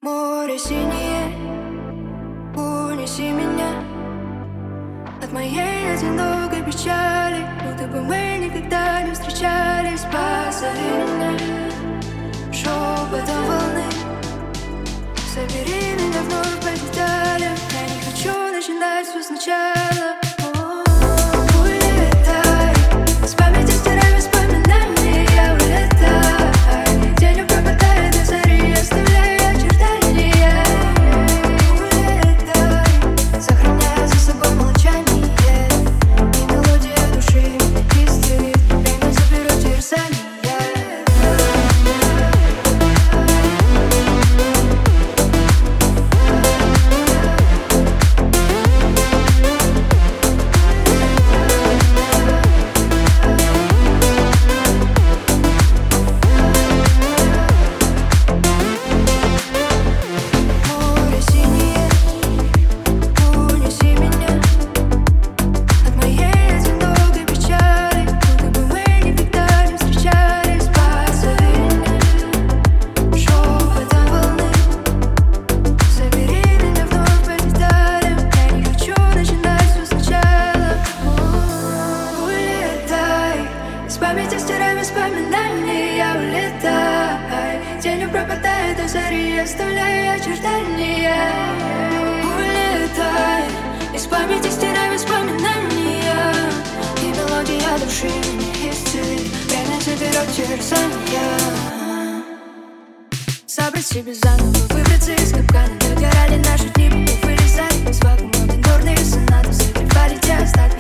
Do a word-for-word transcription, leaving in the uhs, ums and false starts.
Море синее, унеси меня от моей одинокой печали, будто бы мы никогда не встречались. Позови меня шепотом волны, собери меня вновь по деталям. Я не хочу начинать все сначала. С памяти стирай воспоминания, улетай. Тенью пропадает до зари, оставляя очертания. Улетай. Из памяти стирай воспоминания, и мелодия души не исцелит. Время заберет терзания. Собрать себе заново, выбраться из капкана. Догорали наши дни, вылезали из вакуума. Минорные сонаты согревали те остатки.